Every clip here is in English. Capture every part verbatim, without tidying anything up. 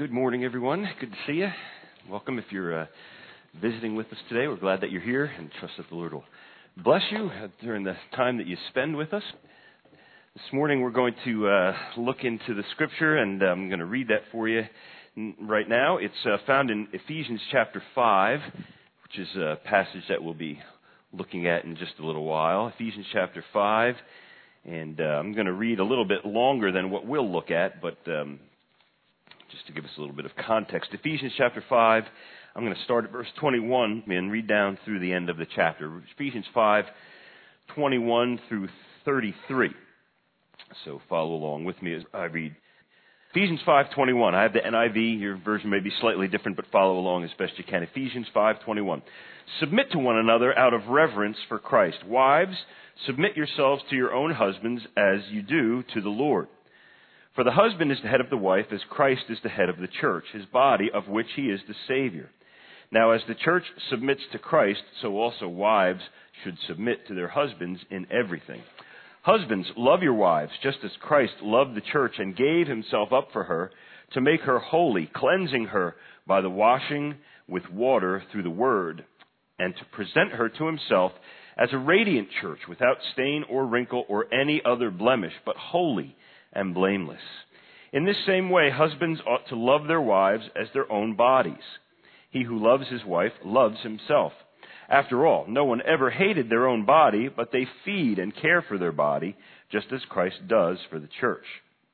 Good morning, everyone. Good to see you. Welcome if you're uh, visiting with us today. We're glad that you're here and trust that the Lord will bless you during the time that you spend with us. This morning we're going to uh, look into the Scripture, and I'm going to read that for you right now. It's uh, found in Ephesians chapter five, which is a passage that we'll be looking at in just a little while. Ephesians chapter five, and uh, I'm going to read a little bit longer than what we'll look at, but um, just to give us a little bit of context. Ephesians chapter five, I'm going to start at verse twenty-one and read down through the end of the chapter. Ephesians five, twenty-one through thirty-three. So follow along with me as I read. Ephesians five, twenty-one. I have the N I V. Your version may be slightly different, but follow along as best you can. Ephesians five, twenty-one. Submit to one another out of reverence for Christ. Wives, submit yourselves to your own husbands as you do to the Lord. For the husband is the head of the wife, as Christ is the head of the church, his body, of which he is the Savior. Now, as the church submits to Christ, so also wives should submit to their husbands in everything. Husbands, love your wives, just as Christ loved the church and gave himself up for her, to make her holy, cleansing her by the washing with water through the word, and to present her to himself as a radiant church, without stain or wrinkle or any other blemish, but holy and blameless. In this same way, husbands ought to love their wives as their own bodies. He who loves his wife loves himself. After all, no one ever hated their own body, but they feed and care for their body, just as Christ does for the church.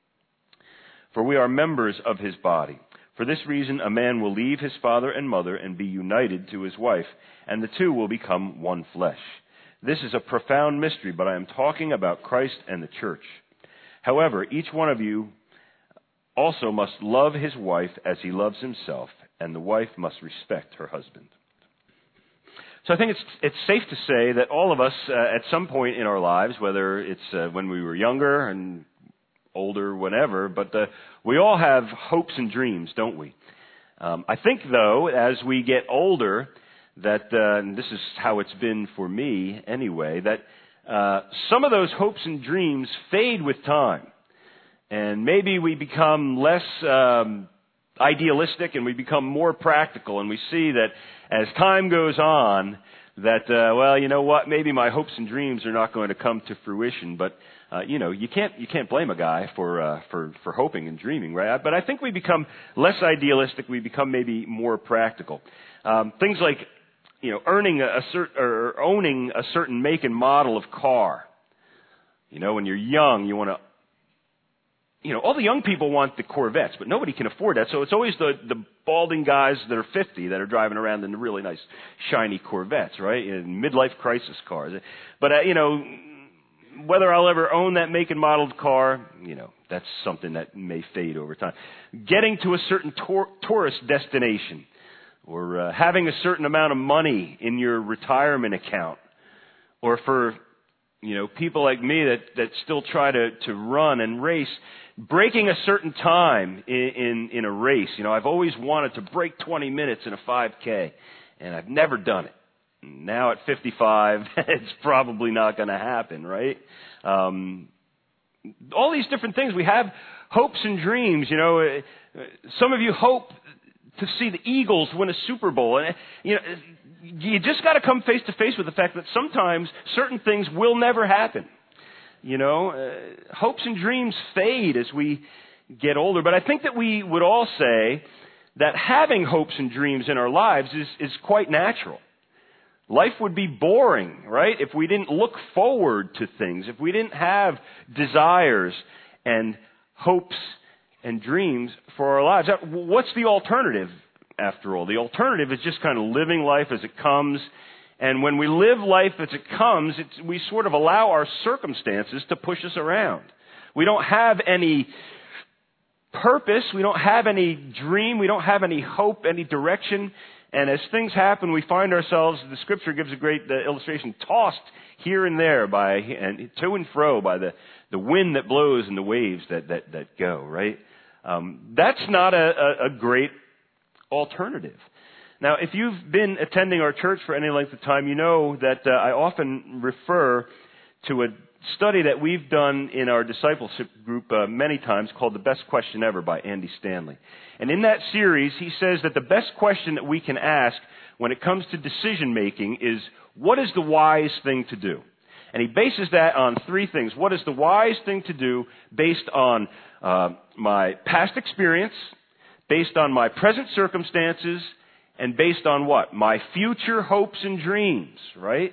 For we are members of his body. For this reason, a man will leave his father and mother and be united to his wife, and the two will become one flesh. This is a profound mystery, but I am talking about Christ and the church. However, each one of you also must love his wife as he loves himself, and the wife must respect her husband. So I think it's it's safe to say that all of us, uh, at some point in our lives, whether it's uh, when we were younger and older, whenever, but uh, we all have hopes and dreams, don't we? Um, I think, though, as we get older, that, uh, and this is how it's been for me anyway, that Uh, some of those hopes and dreams fade with time, and maybe we become less um, idealistic and we become more practical, and we see that as time goes on that, uh, well, you know what, maybe my hopes and dreams are not going to come to fruition, but uh, you know, you can't you can't blame a guy for uh, for for hoping and dreaming, right? But I think we become less idealistic, we become maybe more practical. Um, things like You know, earning a, a cert, or owning a certain make and model of car. You know, when you're young, you want to. You know, all the young people want the Corvettes, but nobody can afford that. So it's always the the balding guys that are fifty that are driving around in the really nice, shiny Corvettes, right? In midlife crisis cars. But uh, you know, whether I'll ever own that make and model car, you know, that's something that may fade over time. Getting to a certain tour, tourist destination. Or uh, having a certain amount of money in your retirement account. Or for, you know, people like me that, that still try to, to run and race, breaking a certain time in, in, in a race. You know, I've always wanted to break twenty minutes in a five K, and I've never done it. Now at fifty-five, it's probably not going to happen, right? Um, all these different things. We have hopes and dreams, you know. Some of you hope to see the Eagles win a Super Bowl. And, you know, you just got to come face to face with the fact that sometimes certain things will never happen. You know, uh, hopes and dreams fade as we get older. But I think that we would all say that having hopes and dreams in our lives is, is quite natural. Life would be boring, right, if we didn't look forward to things, if we didn't have desires and hopes and dreams for our lives. What's the alternative, after all? The alternative is just kind of living life as it comes. And when we live life as it comes, it's, we sort of allow our circumstances to push us around. We don't have any purpose. We don't have any dream. We don't have any hope, any direction. And as things happen, we find ourselves, the Scripture gives a great uh, illustration, tossed here and there by, and to and fro by the, the wind that blows and the waves that, that, that go, right? Um, that's not a, a, a great alternative. Now, if you've been attending our church for any length of time, you know that uh, I often refer to a study that we've done in our discipleship group uh, many times called The Best Question Ever by Andy Stanley. And in that series, he says that the best question that we can ask when it comes to decision making is, what is the wise thing to do? And he bases that on three things. What is the wise thing to do based on uh, my past experience, based on my present circumstances, and based on what? My future hopes and dreams, right?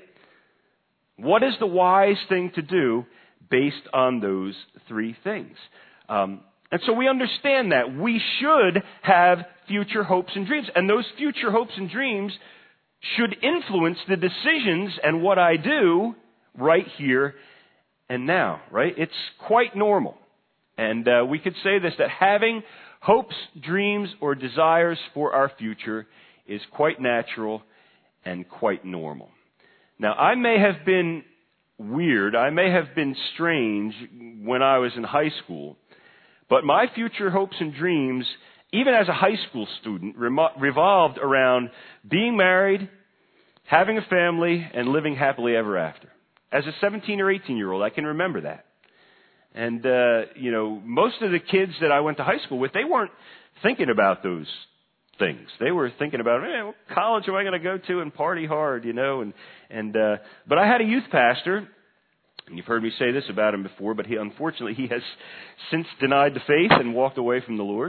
What is the wise thing to do based on those three things? Um, and so we understand that we should have future hopes and dreams. And those future hopes and dreams should influence the decisions and what I do right here and now, right? It's quite normal. And uh, we could say this, that having hopes, dreams, or desires for our future is quite natural and quite normal. Now, I may have been weird, I may have been strange when I was in high school, but my future hopes and dreams, even as a high school student, revolved around being married, having a family, and living happily ever after. As a seventeen or eighteen-year-old, I can remember that. And, uh, you know, most of the kids that I went to high school with, they weren't thinking about those things. They were thinking about, eh, what college am I going to go to and party hard, you know? And and uh, but I had a youth pastor, and you've heard me say this about him before, but he unfortunately he has since denied the faith and walked away from the Lord.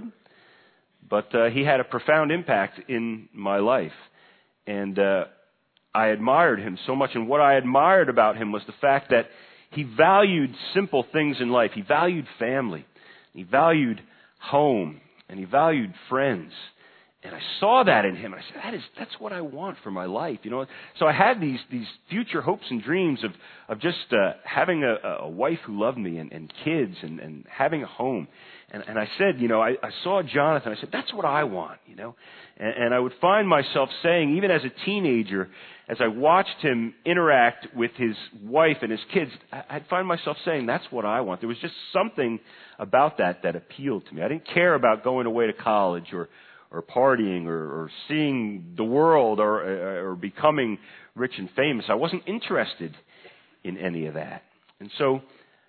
But uh, he had a profound impact in my life, and uh, I admired him so much. And what I admired about him was the fact that he valued simple things in life. He valued family, he valued home, and he valued friends. And I saw that in him. And I said, that is, that's what I want for my life, you know. So I had these these future hopes and dreams of of just uh, having a, a wife who loved me and, and kids and, and having a home. And, and I said, you know, I, I saw Jonathan. I said, that's what I want, you know. And, and I would find myself saying, even as a teenager, as I watched him interact with his wife and his kids, I'd find myself saying, that's what I want. There was just something about that that appealed to me. I didn't care about going away to college or or partying or, or seeing the world or, or becoming rich and famous. I wasn't interested in any of that. And so,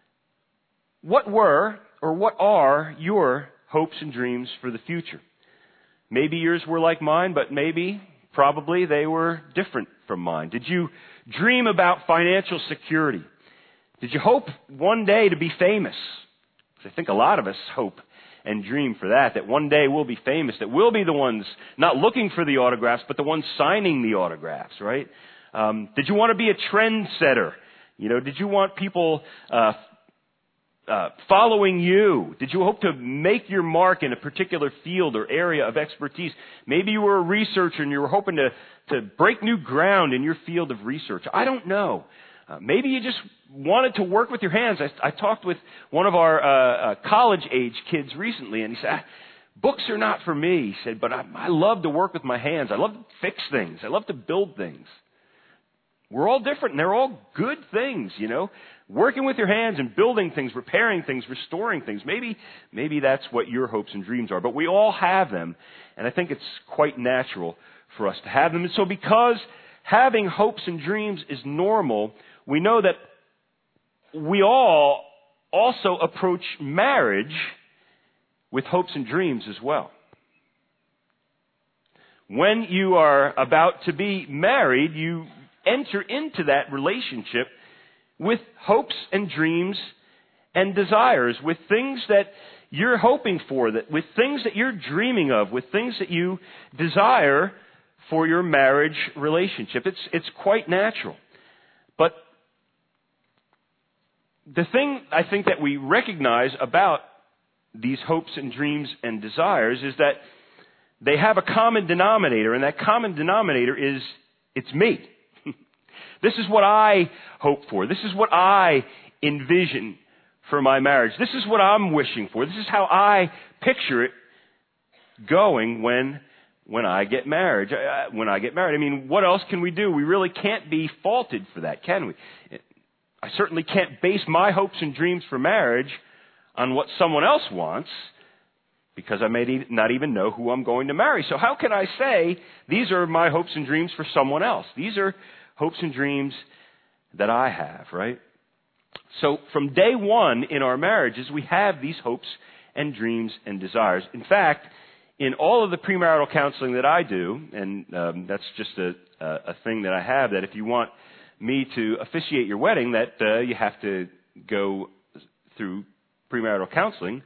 what were or what are your hopes and dreams for the future? Maybe yours were like mine, but maybe, probably, they were different from mine. Did you dream about financial security? Did you hope one day to be famous? I think a lot of us hope and dream for that, that one day we'll be famous, that we'll be the ones not looking for the autographs, but the ones signing the autographs, right? Um, did you want to be a trendsetter? You know, did you want people uh, uh, following you? Did you hope to make your mark in a particular field or area of expertise? Maybe you were a researcher and you were hoping to, to break new ground in your field of research. I don't know. Uh, maybe you just wanted to work with your hands. I, I talked with one of our uh, uh, college-age kids recently, and he said, books are not for me. He said, but I, I love to work with my hands. I love to fix things. I love to build things. We're all different, and they're all good things, you know. Working with your hands and building things, repairing things, restoring things. Maybe, maybe that's what your hopes and dreams are. But we all have them, and I think it's quite natural for us to have them. And so because having hopes and dreams is normal, we know that we all also approach marriage with hopes and dreams as well. When you are about to be married, you enter into that relationship with hopes and dreams and desires, with things that you're hoping for, that with things that you're dreaming of, with things that you desire for your marriage relationship. It's it's quite natural. But the thing I think that we recognize about these hopes and dreams and desires is that they have a common denominator, and that common denominator is, it's me. This is what I hope for. This is what I envision for my marriage. This is what I'm wishing for. This is how I picture it going when when I get married. When I get married, I mean, what else can we do? We really can't be faulted for that, can we? I certainly can't base my hopes and dreams for marriage on what someone else wants, because I may not even know who I'm going to marry. So how can I say these are my hopes and dreams for someone else? These are hopes and dreams that I have, right? So from day one in our marriages, we have these hopes and dreams and desires. In fact, in all of the premarital counseling that I do, and um, that's just a, a thing that I have, that if you want me to officiate your wedding, that uh, you have to go through premarital counseling.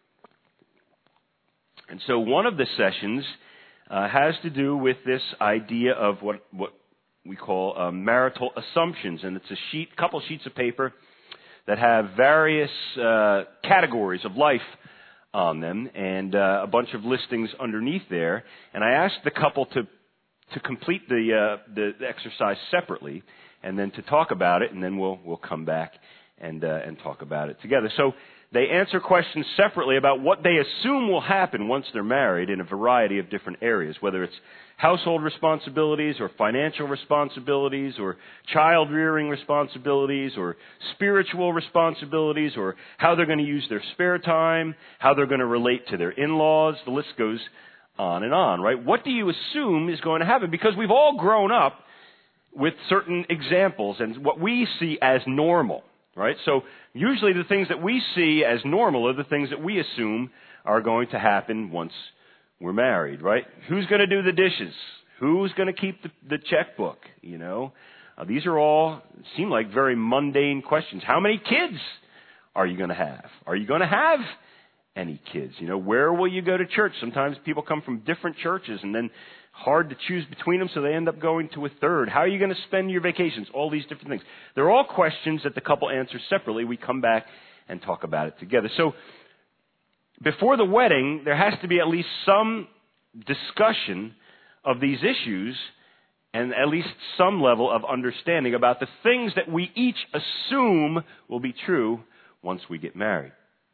And so one of the sessions uh, has to do with this idea of what, what we call uh, marital assumptions. And it's a sheet, couple sheets of paper that have various uh, categories of life on them, and uh, a bunch of listings underneath there. And I asked the couple to to complete the, uh, the the exercise separately, and then to talk about it, and then we'll we'll come back and uh, and talk about it together. So they answer questions separately about what they assume will happen once they're married in a variety of different areas, whether it's household responsibilities or financial responsibilities or child rearing responsibilities or spiritual responsibilities or how they're going to use their spare time, how they're going to relate to their in-laws. The list goes on and on, right? What do you assume is going to happen? Because we've all grown up with certain examples and what we see as normal, right? So usually the things that we see as normal are the things that we assume are going to happen once we're married, right? Who's going to do the dishes? Who's going to keep the, the checkbook? You know, uh, these are all seem like very mundane questions. How many kids are you going to have? Are you going to have any kids? You know, where will you go to church? Sometimes people come from different churches and then hard to choose between them, so they end up going to a third. How are you going to spend your vacations? All these different things. They're all questions that the couple answers separately. We come back and talk about it together. So before the wedding, there has to be at least some discussion of these issues and at least some level of understanding about the things that we each assume will be true once we get married.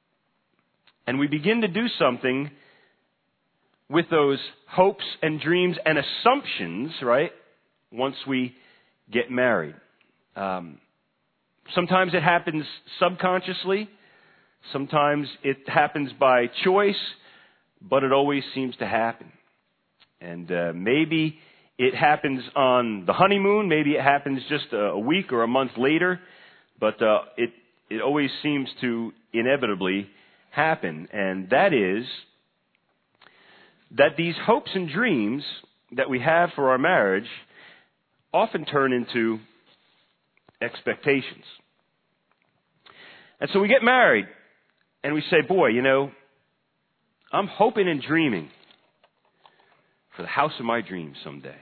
And we begin to do something with those hopes and dreams and assumptions, right, once we get married. Um, sometimes it happens subconsciously. Sometimes it happens by choice, but it always seems to happen. And uh, maybe it happens on the honeymoon. Maybe it happens just a, a week or a month later. But uh, it it always seems to inevitably happen. And that is that these hopes and dreams that we have for our marriage often turn into expectations. And so we get married. And we say, boy, you know, I'm hoping and dreaming for the house of my dreams someday.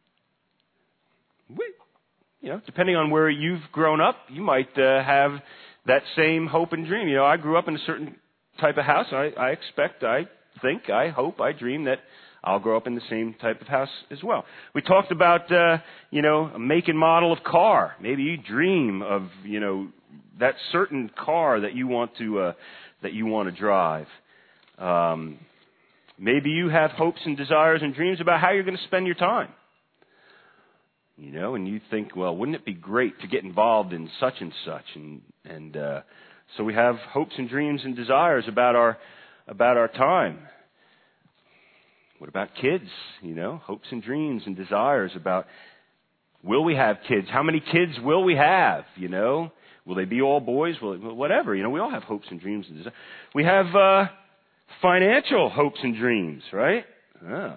We, you know, depending on where you've grown up, you might uh, have that same hope and dream. You know, I grew up in a certain type of house. I, I expect, I think, I hope, I dream that I'll grow up in the same type of house as well. We talked about, uh, you know, a make and model of car. Maybe you dream of, you know, that certain car that you want to uh, that you want to drive. Um, maybe you have hopes and desires and dreams about how you're going to spend your time. You know, and you think, well, wouldn't it be great to get involved in such and such? And and uh, so we have hopes and dreams and desires about our about our time. What about kids? You know, hopes and dreams and desires about, will we have kids? How many kids will we have? You know, will they be all boys? Will it, whatever. You know, we all have hopes and dreams and desires. We have uh, financial hopes and dreams, right? Oh.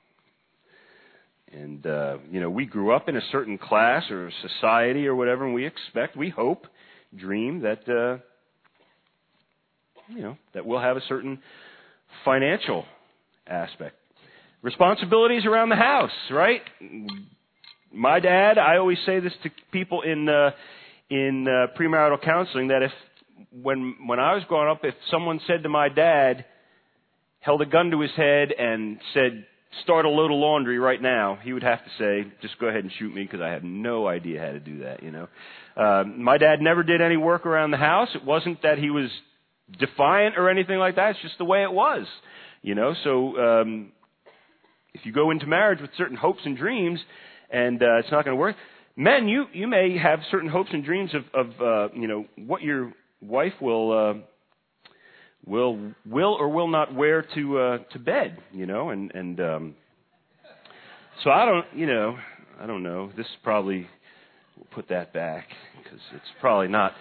And, uh, you know, we grew up in a certain class or society or whatever, and we expect, we hope, dream that, uh, you know, that we'll have a certain financial aspect. Responsibilities around the house, right? My dad, I always say this to people in uh, in uh, premarital counseling, that if when when I was growing up, if someone said to my dad, held a gun to his head and said, start a load of laundry right now, he would have to say, just go ahead and shoot me, because I have no idea how to do that, you know. Uh, my dad never did any work around the house. It wasn't that he was defiant or anything like that. It's just the way it was, you know. So um, if you go into marriage with certain hopes and dreams, and uh, it's not going to work, men, you you may have certain hopes and dreams of, of uh, you know, what your wife will uh, will will or will not wear to uh, to bed, you know, and and um, so I don't, you know, I don't know. This probably will put that back, because it's probably not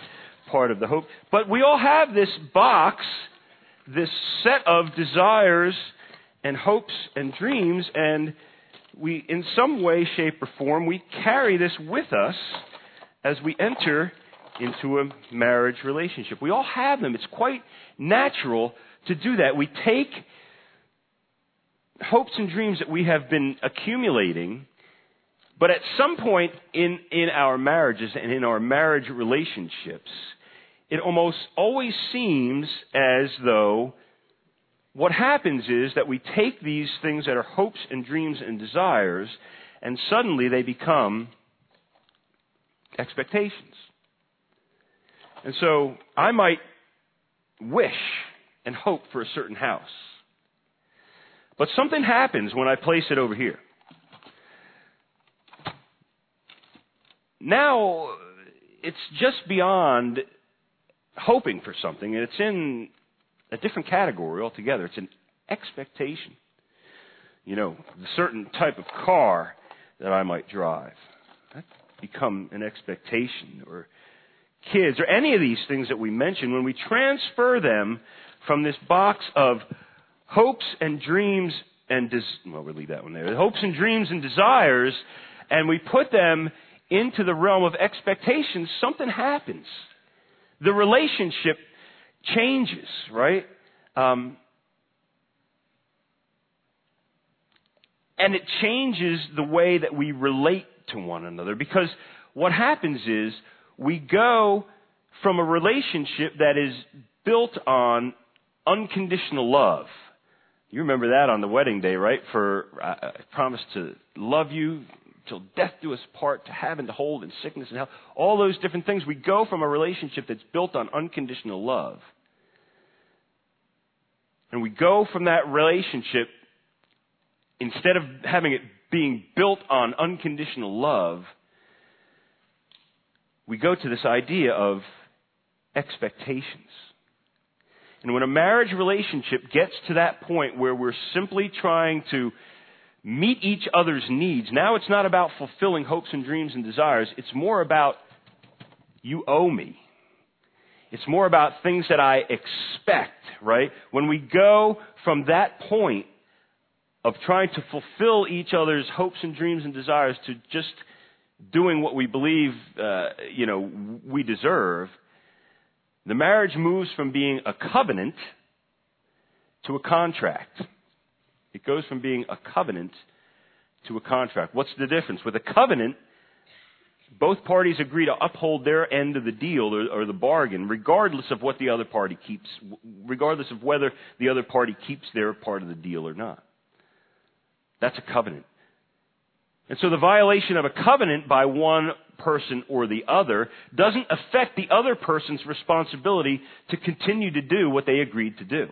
part of the hope. But we all have this box, this set of desires and hopes and dreams, and we, in some way, shape, or form, we carry this with us as we enter into a marriage relationship. We all have them. It's quite natural to do that. We take hopes and dreams that we have been accumulating, but at some point in, in our marriages and in our marriage relationships, it almost always seems as though what happens is that we take these things that are hopes and dreams and desires, and suddenly they become expectations. And so I might wish and hope for a certain house, but something happens when I place it over here. Now, it's just beyond hoping for something, and it's in a different category altogether. It's an expectation. You know, the certain type of car that I might drive. That's become an expectation. Or kids, or any of these things that we mention, when we transfer them from this box of hopes and dreams and des- well, we'll leave that one there. Hopes and dreams and desires, and we put them into the realm of expectations, something happens. The relationship changes, right? Um, and it changes the way that we relate to one another, because what happens is we go from a relationship that is built on unconditional love. You remember that on the wedding day, right? For I, I promise to love you till death do us part, to have and to hold in sickness and health. All those different things. We go from a relationship that's built on unconditional love. And we go from that relationship, instead of having it being built on unconditional love, we go to this idea of expectations. And when a marriage relationship gets to that point where we're simply trying to meet each other's needs, now it's not about fulfilling hopes and dreams and desires. It's more about, you owe me. It's more about things that I expect, right? When we go from that point of trying to fulfill each other's hopes and dreams and desires to just doing what we believe, uh, you know, we deserve, the marriage moves from being a covenant to a contract. It goes from being a covenant to a contract. What's the difference? With a covenant, both parties agree to uphold their end of the deal or, or the bargain, regardless of what the other party keeps, regardless of whether the other party keeps their part of the deal or not. That's a covenant. And so the violation of a covenant by one person or the other doesn't affect the other person's responsibility to continue to do what they agreed to do.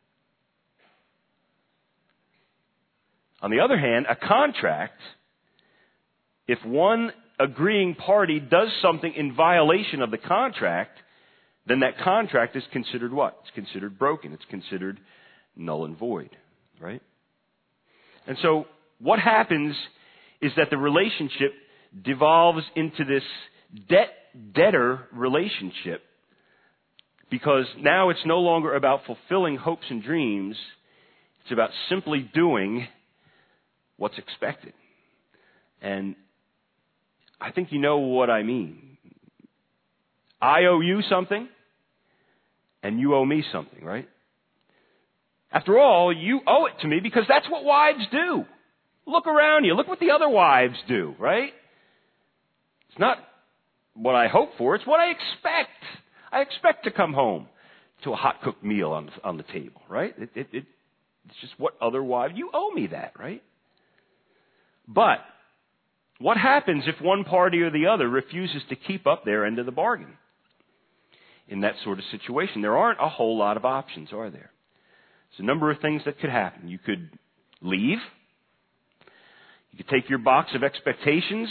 On the other hand, a contract, if one agreeing party does something in violation of the contract, then that contract is considered what? It's considered broken. It's considered null and void, right? And so what happens is that the relationship devolves into this debt-debtor relationship, because now it's no longer about fulfilling hopes and dreams. It's about simply doing what's expected. And I think you know what I mean. I owe you something, and you owe me something, right? After all, you owe it to me because that's what wives do. Look around you. Look what the other wives do, right? It's not what I hope for. It's what I expect. I expect to come home to a hot-cooked meal on, on the table, right? It, it, it, it's just what other wives... You owe me that, right? But what happens if one party or the other refuses to keep up their end of the bargain? In that sort of situation, there aren't a whole lot of options, are there? There's a number of things that could happen. You could leave. You could take your box of expectations,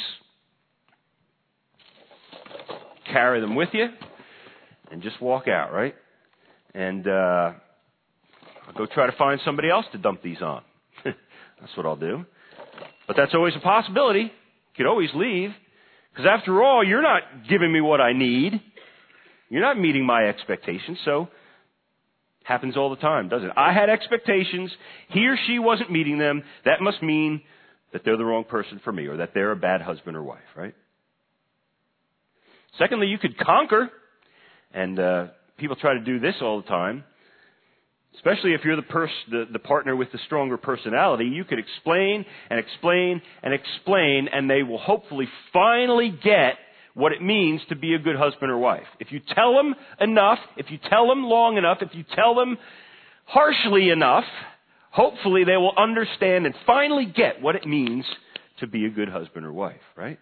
carry them with you, and just walk out, right? And uh, I'll go try to find somebody else to dump these on. That's what I'll do. But that's always a possibility. You could always leave. Because after all, you're not giving me what I need. You're not meeting my expectations, so happens all the time, doesn't it? I had expectations. He or she wasn't meeting them. That must mean that they're the wrong person for me or that they're a bad husband or wife, right? Secondly, you could conquer, and uh, people try to do this all the time, especially if you're the, pers- the, the partner with the stronger personality. You could explain and explain and explain, and they will hopefully finally get what it means to be a good husband or wife. If you tell them enough, if you tell them long enough, if you tell them harshly enough, hopefully they will understand and finally get what it means to be a good husband or wife, right?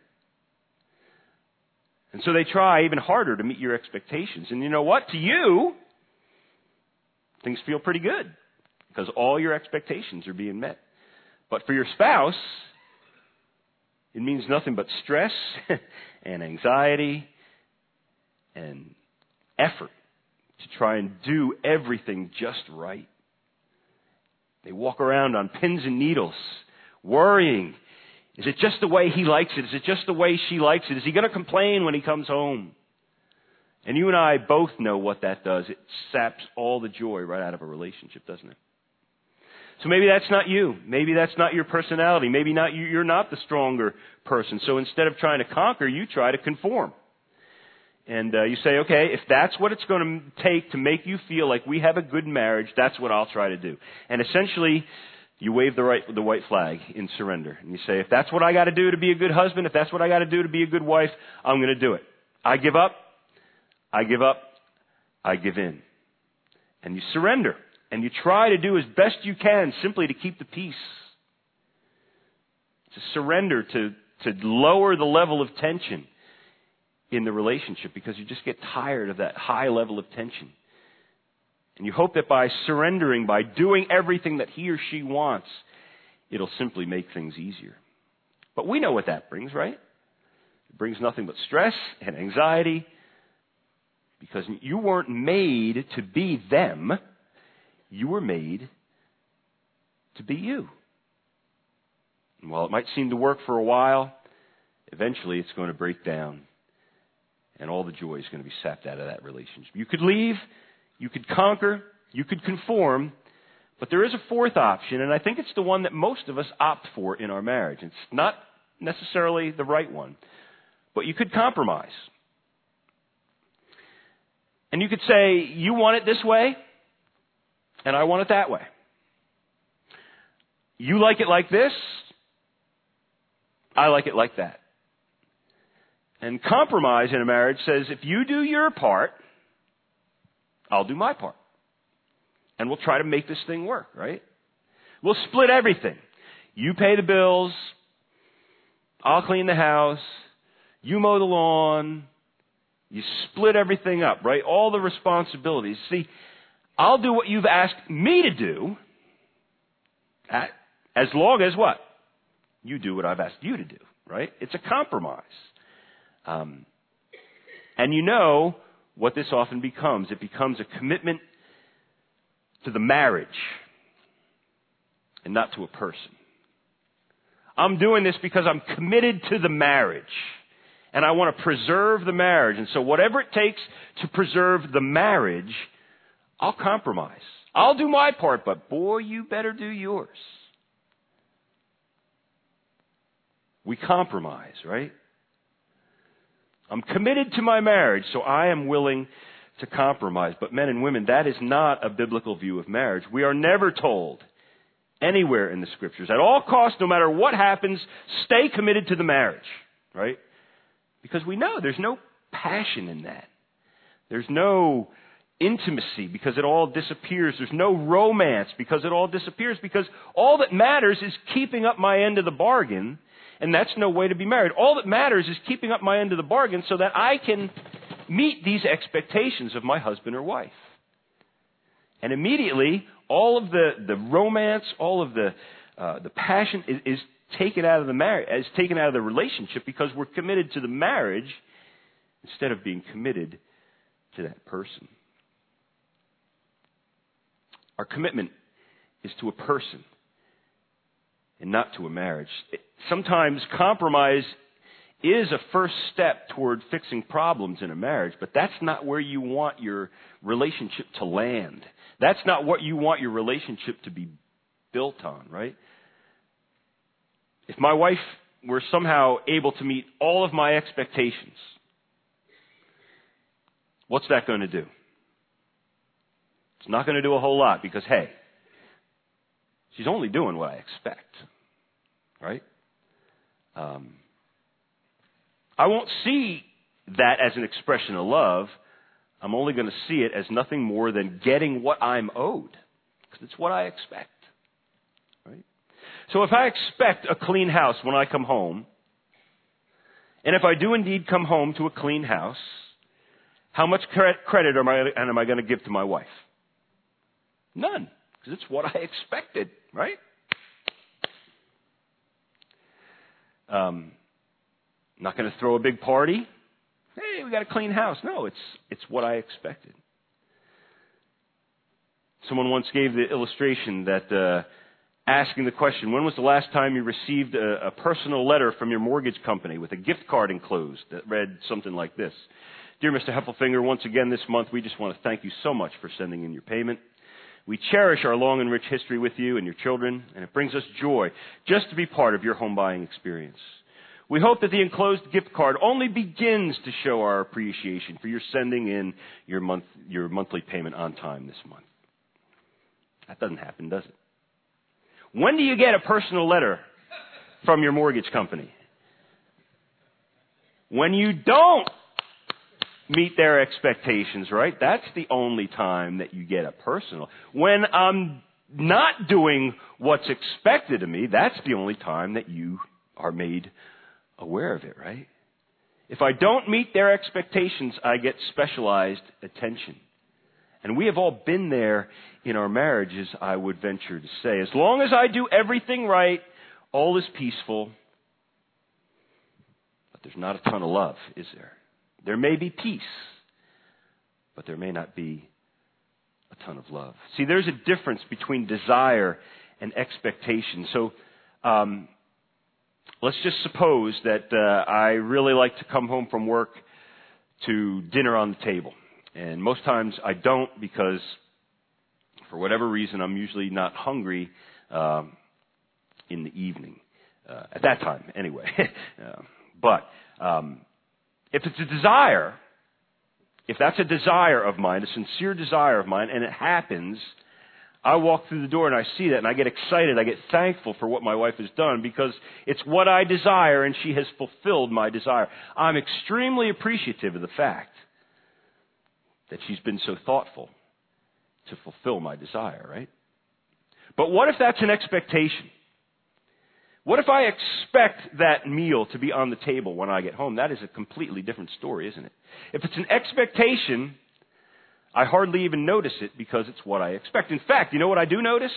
And so they try even harder to meet your expectations. And you know what? To you, things feel pretty good because all your expectations are being met. But for your spouse, it means nothing but stress and anxiety and effort to try and do everything just right. They walk around on pins and needles, worrying. Is it just the way he likes it? Is it just the way she likes it? Is he going to complain when he comes home? And you and I both know what that does. It saps all the joy right out of a relationship, doesn't it? So maybe that's not you. Maybe that's not your personality. Maybe not you, you're not the stronger person. So instead of trying to conquer, you try to conform. And uh, you say, okay, if that's what it's going to take to make you feel like we have a good marriage, that's what I'll try to do. And essentially, you wave the, right, the white flag in surrender. And you say, if that's what I got to do to be a good husband, if that's what I got to do to be a good wife, I'm going to do it. I give up. I give up. I give in. And you surrender. And you try to do as best you can simply to keep the peace. To surrender, to, to lower the level of tension in the relationship because you just get tired of that high level of tension. And you hope that by surrendering, by doing everything that he or she wants, it'll simply make things easier. But we know what that brings, right? It brings nothing but stress and anxiety because you weren't made to be them. You were made to be you. And while it might seem to work for a while, eventually it's going to break down. And all the joy is going to be sapped out of that relationship. You could leave, you could conquer, you could conform, but there is a fourth option, and I think it's the one that most of us opt for in our marriage. It's not necessarily the right one, but you could compromise. And you could say, you want it this way, and I want it that way. You like it like this, I like it like that. And compromise in a marriage says, if you do your part, I'll do my part. And we'll try to make this thing work, right? We'll split everything. You pay the bills, I'll clean the house, you mow the lawn, you split everything up, right? All the responsibilities. See, I'll do what you've asked me to do, as long as what? You do what I've asked you to do, right? It's a compromise. Um, and you know what this often becomes. It becomes a commitment to the marriage and not to a person. I'm doing this because I'm committed to the marriage and I want to preserve the marriage. And so whatever it takes to preserve the marriage, I'll compromise. I'll do my part, but boy, you better do yours. We compromise, right? I'm committed to my marriage, so I am willing to compromise. But men and women, that is not a biblical view of marriage. We are never told anywhere in the Scriptures, at all costs, no matter what happens, stay committed to the marriage, right? Because we know there's no passion in that. There's no intimacy because it all disappears. There's no romance because it all disappears. Because all that matters is keeping up my end of the bargain. And that's no way to be married. All that matters is keeping up my end of the bargain so that I can meet these expectations of my husband or wife. And immediately, all of the, the romance, all of the uh, the passion is, is taken out of the marriage, is taken out of the relationship because we're committed to the marriage instead of being committed to that person. Our commitment is to a person and not to a marriage. Sometimes compromise is a first step toward fixing problems in a marriage, but that's not where you want your relationship to land. That's not what you want your relationship to be built on, right? If my wife were somehow able to meet all of my expectations, what's that going to do? It's not going to do a whole lot because, hey, she's only doing what I expect, right? Um, I won't see that as an expression of love. I'm only going to see it as nothing more than getting what I'm owed, because it's what I expect, right? So if I expect a clean house when I come home, and if I do indeed come home to a clean house, how much credit am I, am I going to give to my wife? None, because it's what I expected, right? Um, not going to throw a big party. Hey, we got a clean house. No, it's it's what I expected. Someone once gave the illustration that uh, asking the question, when was the last time you received a, a personal letter from your mortgage company with a gift card enclosed that read something like this? Dear Mister Heffelfinger, once again this month we just want to thank you so much for sending in your payment. We cherish our long and rich history with you and your children, and it brings us joy just to be part of your home buying experience. We hope that the enclosed gift card only begins to show our appreciation for your sending in your month, your monthly payment on time this month. That doesn't happen, does it? When do you get a personal letter from your mortgage company? When you don't meet their expectations, right? That's the only time that you get a personal. When I'm not doing what's expected of me, that's the only time that you are made aware of it, right? If I don't meet their expectations, I get specialized attention. And we have all been there in our marriages, I would venture to say. As long as I do everything right, all is peaceful. But there's not a ton of love, is there? There may be peace, but there may not be a ton of love. See, there's a difference between desire and expectation. So, um, let's just suppose that uh, I really like to come home from work to dinner on the table. And most times I don't because, for whatever reason, I'm usually not hungry um, in the evening. Uh, at that time, anyway. uh, but um, if it's a desire, if that's a desire of mine, a sincere desire of mine, and it happens, I walk through the door and I see that and I get excited. I get thankful for what my wife has done because it's what I desire and she has fulfilled my desire. I'm extremely appreciative of the fact that she's been so thoughtful to fulfill my desire, right? But what if that's an expectation? What if I expect that meal to be on the table when I get home? That is a completely different story, isn't it? If it's an expectation, I hardly even notice it because it's what I expect. In fact, you know what I do notice?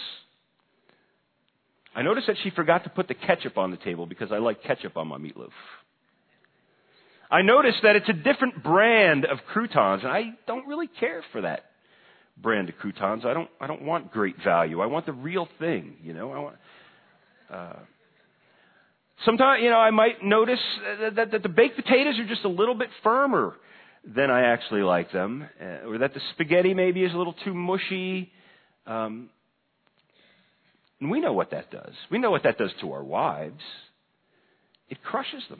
I notice that she forgot to put the ketchup on the table because I like ketchup on my meatloaf. I notice that it's a different brand of croutons, and I don't really care for that brand of croutons. I don't. I don't want great value. I want the real thing. You know. I want. Uh, sometimes, you know, I might notice that, that, that the baked potatoes are just a little bit firmer than I actually like them, uh, or that the spaghetti maybe is a little too mushy. Um, and we know what that does. We know what that does to our wives. It crushes them.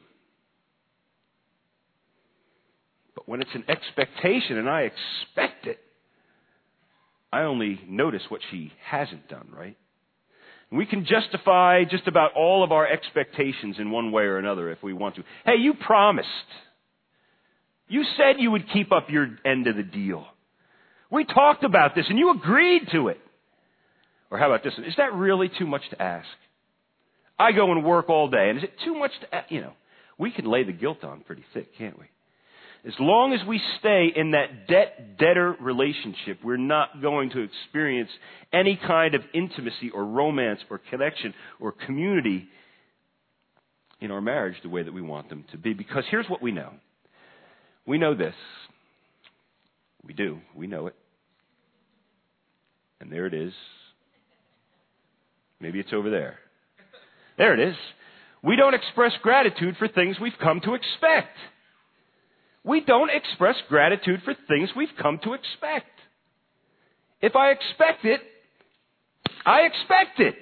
But when it's an expectation and I expect it, I only notice what she hasn't done, right? And we can justify just about all of our expectations in one way or another if we want to. Hey, you promised. You said you would keep up your end of the deal. We talked about this and you agreed to it. Or how about this one? Is that really too much to ask? I go and work all day, and is it too much to ask? You know, we can lay the guilt on pretty thick, can't we? As long as we stay in that debt-debtor relationship, we're not going to experience any kind of intimacy or romance or connection or community in our marriage the way that we want them to be. Because here's what we know. We know this. We do. We know it. And there it is. Maybe it's over there. There it is. We don't express gratitude for things we've come to expect. We don't express gratitude for things we've come to expect. If I expect it, I expect it.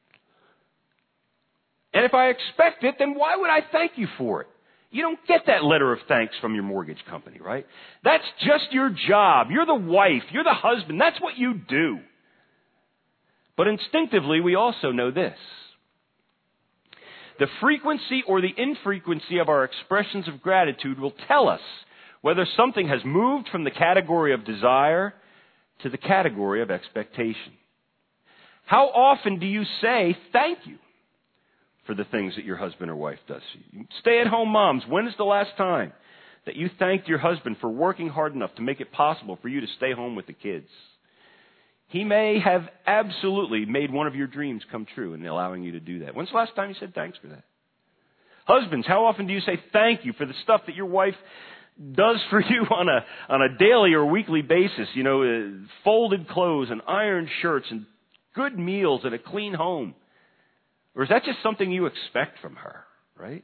And if I expect it, then why would I thank you for it? You don't get that letter of thanks from your mortgage company, right? That's just your job. You're the wife. You're the husband. That's what you do. But instinctively, we also know this. The frequency or the infrequency of our expressions of gratitude will tell us whether something has moved from the category of desire to the category of expectation. How often do you say thank you for the things that your husband or wife does for you? Stay-at-home moms, when is the last time that you thanked your husband for working hard enough to make it possible for you to stay home with the kids? He may have absolutely made one of your dreams come true in allowing you to do that. When's the last time you said thanks for that? Husbands, how often do you say thank you for the stuff that your wife does for you on a on a daily or weekly basis? You know, uh, folded clothes and ironed shirts and good meals and a clean home. Or is that just something you expect from her, right?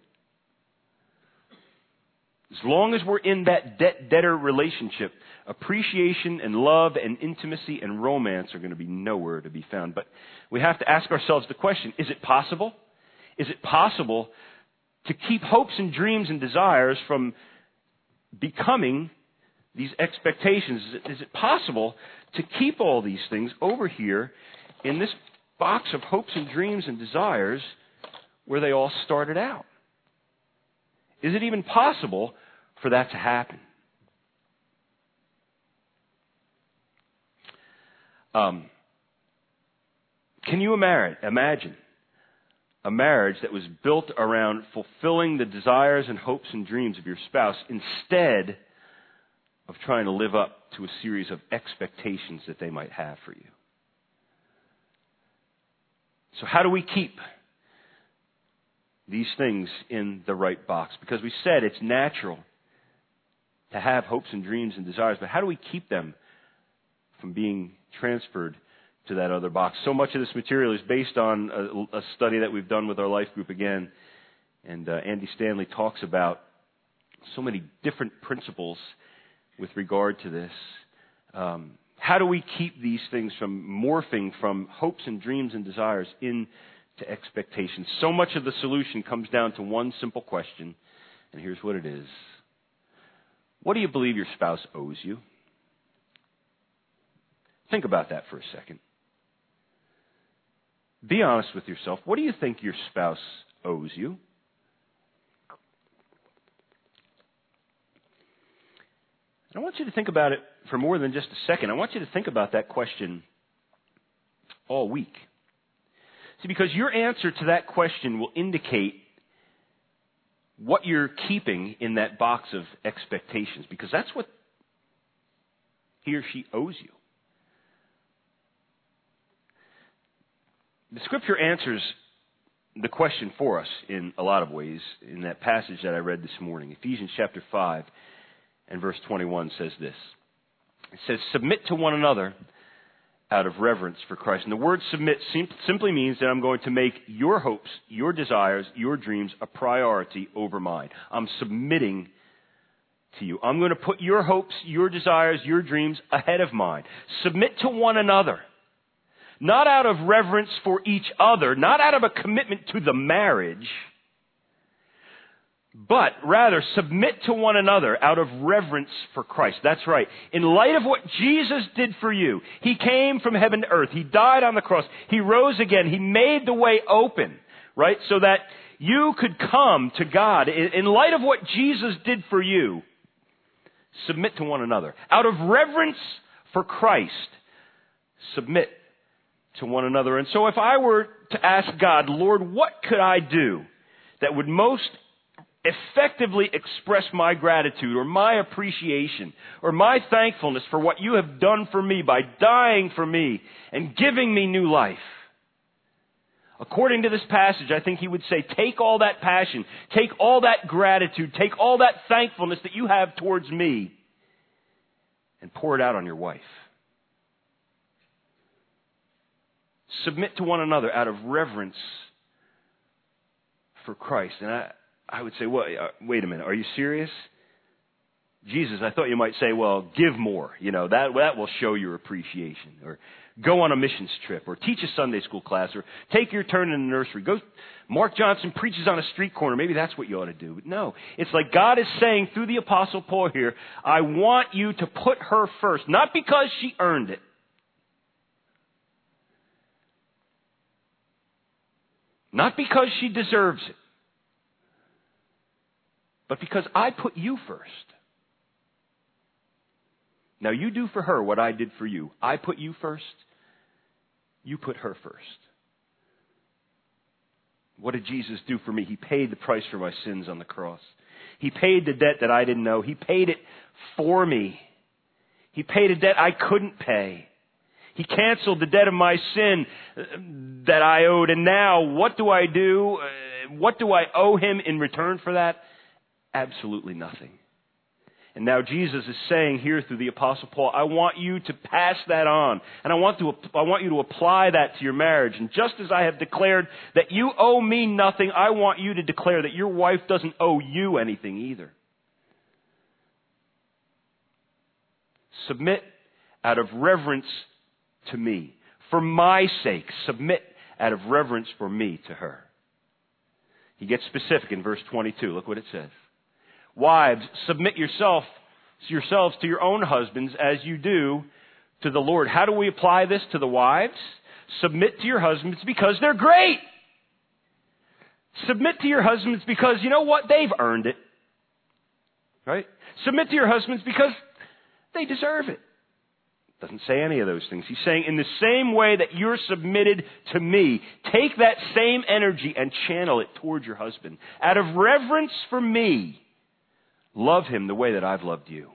As long as we're in that debt-debtor relationship, appreciation and love and intimacy and romance are going to be nowhere to be found. But we have to ask ourselves the question, is it possible? Is it possible to keep hopes and dreams and desires from becoming these expectations? Is it, is it possible to keep all these things over here in this box of hopes and dreams and desires where they all started out? Is it even possible for that to happen? Um, can you imagine a marriage that was built around fulfilling the desires and hopes and dreams of your spouse instead of trying to live up to a series of expectations that they might have for you? So how do we keep these things in the right box? Because we said it's natural to have hopes and dreams and desires, but how do we keep them from being transferred to that other box? So much of this material is based on a, a study that we've done with our life group again, and uh, Andy Stanley talks about so many different principles with regard to this. Um, how do we keep these things from morphing from hopes and dreams and desires into expectations? So much of the solution comes down to one simple question, and here's what it is. What do you believe your spouse owes you? Think about that for a second. Be honest with yourself. What do you think your spouse owes you? I want you to think about it for more than just a second. I want you to think about that question all week. See, because your answer to that question will indicate what you're keeping in that box of expectations, because that's what he or she owes you. The Scripture answers the question for us in a lot of ways in that passage that I read this morning. Ephesians chapter five and verse twenty-one says this. It says, "Submit to one another out of reverence for Christ." And the word submit sim- simply means that I'm going to make your hopes, your desires, your dreams a priority over mine. I'm submitting to you. I'm going to put your hopes, your desires, your dreams ahead of mine. Submit to one another. Not out of reverence for each other, not out of a commitment to the marriage, but rather submit to one another out of reverence for Christ. That's right. In light of what Jesus did for you, He came from heaven to earth. He died on the cross. He rose again. He made the way open, right? So that you could come to God. In light of what Jesus did for you, submit to one another. Out of reverence for Christ, submit to one another. And so if I were to ask God, Lord, what could I do that would most effectively express my gratitude or my appreciation or my thankfulness for what you have done for me by dying for me and giving me new life? According to this passage, I think he would say, take all that passion, take all that gratitude, take all that thankfulness that you have towards me and pour it out on your wife. Submit to one another out of reverence for Christ. And I, I would say, well, wait a minute, are you serious? Jesus, I thought you might say, well, give more. You know, that, that will show your appreciation. Or go on a missions trip. Or teach a Sunday school class. Or take your turn in the nursery. Go, Mark Johnson preaches on a street corner. Maybe that's what you ought to do. But no, it's like God is saying through the Apostle Paul here, I want you to put her first. Not because she earned it. Not because she deserves it. But because I put you first. Now you do for her what I did for you. I put you first. You put her first. What did Jesus do for me? He paid the price for my sins on the cross. He paid the debt that I didn't know. He paid it for me. He paid a debt I couldn't pay. He canceled the debt of my sin that I owed. And now, what do I do? What do I owe him in return for that? Absolutely nothing. And now Jesus is saying here through the Apostle Paul, I want you to pass that on. And I want to, I want you to apply that to your marriage. And just as I have declared that you owe me nothing, I want you to declare that your wife doesn't owe you anything either. Submit out of reverence to me. For my sake, submit out of reverence for me to her. He gets specific in verse twenty-two. Look what it says. Wives, submit yourself, yourselves to your own husbands as you do to the Lord. How do we apply this to the wives? Submit to your husbands because they're great. Submit to your husbands because, you know what? They've earned it. Right? Submit to your husbands because they deserve it. Doesn't say any of those things. He's saying in the same way that you're submitted to me, take that same energy and channel it toward your husband. Out of reverence for me, love him the way that I've loved you.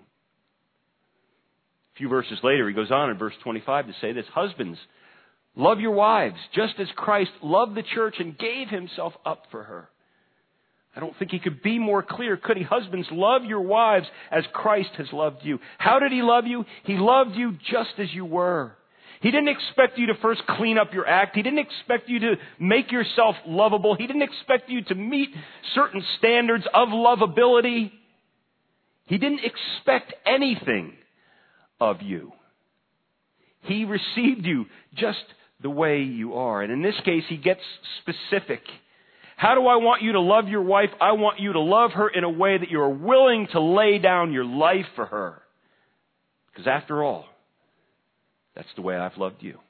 A few verses later, he goes on in verse twenty-five to say this, husbands, love your wives, just as Christ loved the church and gave himself up for her. I don't think he could be more clear, could he? Husbands, love your wives as Christ has loved you. How did he love you? He loved you just as you were. He didn't expect you to first clean up your act. He didn't expect you to make yourself lovable. He didn't expect you to meet certain standards of lovability. He didn't expect anything of you. He received you just the way you are. And in this case, he gets specific. How do I want you to love your wife? I want you to love her in a way that you are willing to lay down your life for her. Because after all, that's the way I've loved you.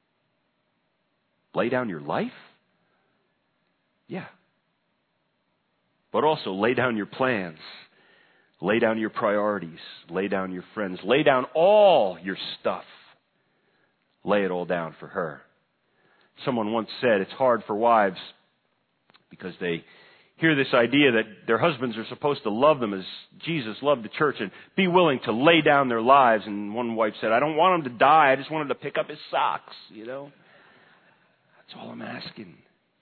Lay down your life? Yeah. But also lay down your plans. Lay down your priorities. Lay down your friends. Lay down all your stuff. Lay it all down for her. Someone once said it's hard for wives because they hear this idea that their husbands are supposed to love them as Jesus loved the church and be willing to lay down their lives. And one wife said, I don't want him to die. I just want him to pick up his socks, you know. That's all I'm asking.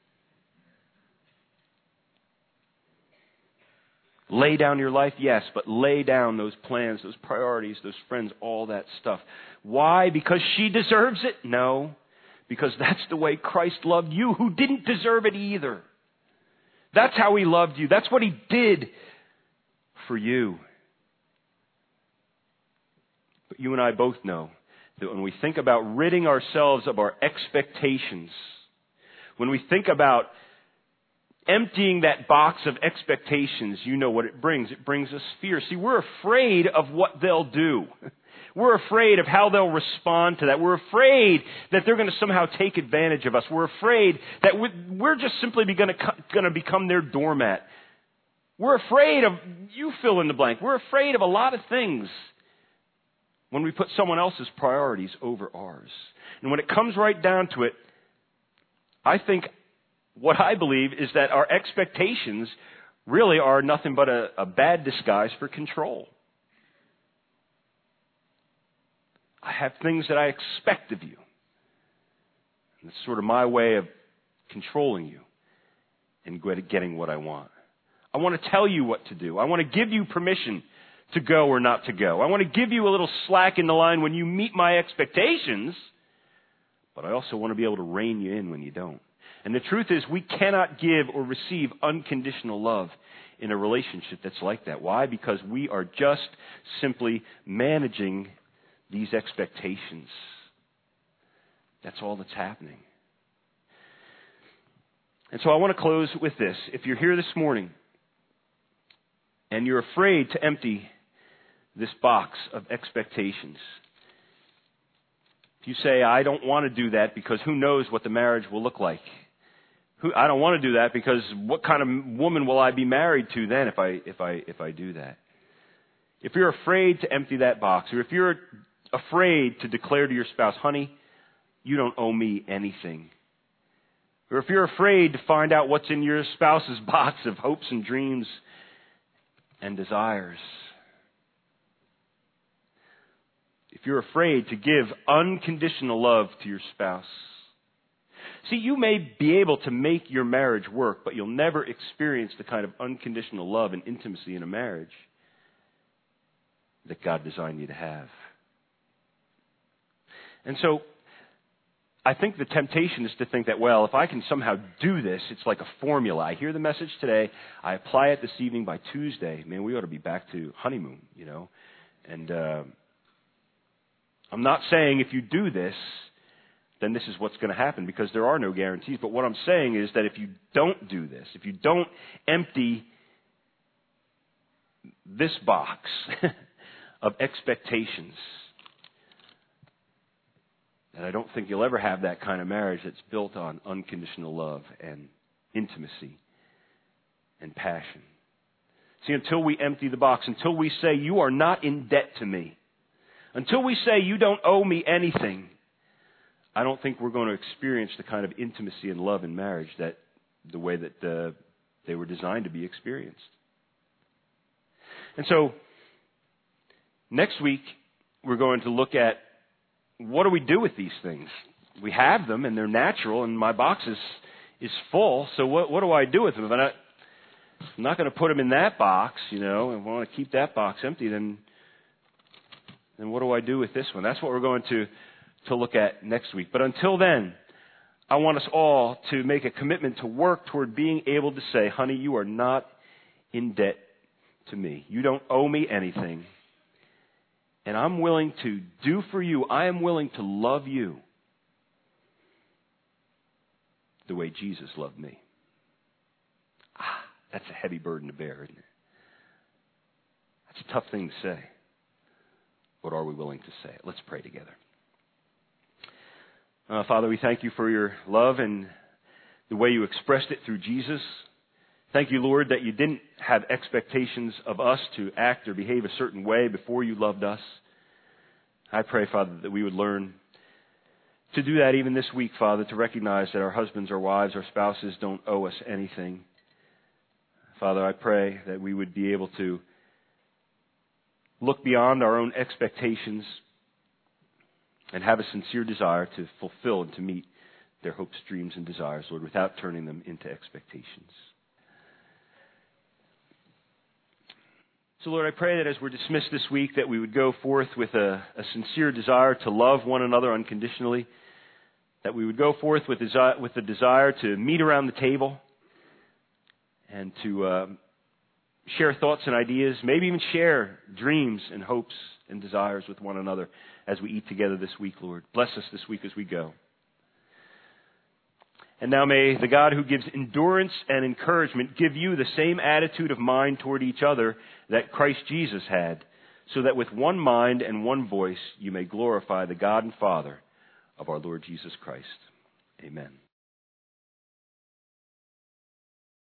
Lay down your life, yes, but lay down those plans, those priorities, those friends, all that stuff. Why? Because she deserves it? No. Because that's the way Christ loved you, who didn't deserve it either. That's how he loved you. That's what he did for you. But you and I both know that when we think about ridding ourselves of our expectations, when we think about emptying that box of expectations, you know what it brings. It brings us fear. See, we're afraid of what they'll do. We're afraid of how they'll respond to that. We're afraid that they're going to somehow take advantage of us. We're afraid that we're just simply going to, going to become their doormat. We're afraid of, you fill in the blank, we're afraid of a lot of things when we put someone else's priorities over ours. And when it comes right down to it, I think what I believe is that our expectations really are nothing but a, a bad disguise for control. I have things that I expect of you. And it's sort of my way of controlling you and getting what I want. I want to tell you what to do. I want to give you permission to go or not to go. I want to give you a little slack in the line when you meet my expectations, but I also want to be able to rein you in when you don't. And the truth is, we cannot give or receive unconditional love in a relationship that's like that. Why? Because we are just simply managing these expectations. That's all that's happening. And so I want to close with this. If you're here this morning and you're afraid to empty this box of expectations, if you say, I don't want to do that because who knows what the marriage will look like. Who, I don't want to do that because what kind of woman will I be married to then if I if I if I do that? If you're afraid to empty that box, or if you're afraid to declare to your spouse, honey, you don't owe me anything. Or if you're afraid to find out what's in your spouse's box of hopes and dreams and desires. If you're afraid to give unconditional love to your spouse. See, you may be able to make your marriage work, but you'll never experience the kind of unconditional love and intimacy in a marriage that God designed you to have. And so, I think the temptation is to think that, well, if I can somehow do this, it's like a formula. I hear the message today, I apply it this evening, by Tuesday, man, we ought to be back to honeymoon, you know. And uh, I'm not saying if you do this, then this is what's going to happen, because there are no guarantees. But what I'm saying is that if you don't do this, if you don't empty this box of expectations, and I don't think you'll ever have that kind of marriage that's built on unconditional love and intimacy and passion. See, until we empty the box, until we say, you are not in debt to me, until we say, you don't owe me anything, I don't think we're going to experience the kind of intimacy and love in marriage that the way that uh, they were designed to be experienced. And so, next week, we're going to look at what do we do with these things? We have them, and they're natural, and my box is, is full, so what, what do I do with them? If I'm not, I'm not going to put them in that box, you know, and want to keep that box empty, then, then what do I do with this one? That's what we're going to, to look at next week. But until then, I want us all to make a commitment to work toward being able to say, honey, you are not in debt to me. You don't owe me anything. And I'm willing to do for you, I am willing to love you the way Jesus loved me. Ah, that's a heavy burden to bear, isn't it? That's a tough thing to say. But are we willing to say it? Let's pray together. Uh, Father, we thank you for your love and the way you expressed it through Jesus. Thank you, Lord, that you didn't have expectations of us to act or behave a certain way before you loved us. I pray, Father, that we would learn to do that even this week, Father, to recognize that our husbands, our wives, our spouses don't owe us anything. Father, I pray that we would be able to look beyond our own expectations and have a sincere desire to fulfill and to meet their hopes, dreams, and desires, Lord, without turning them into expectations. So, Lord, I pray that as we're dismissed this week, that we would go forth with a, a sincere desire to love one another unconditionally, that we would go forth with, desi- with the desire to meet around the table and to uh, share thoughts and ideas, maybe even share dreams and hopes and desires with one another as we eat together this week, Lord. Bless us this week as we go. And now may the God who gives endurance and encouragement give you the same attitude of mind toward each other that Christ Jesus had, so that with one mind and one voice you may glorify the God and Father of our Lord Jesus Christ. Amen.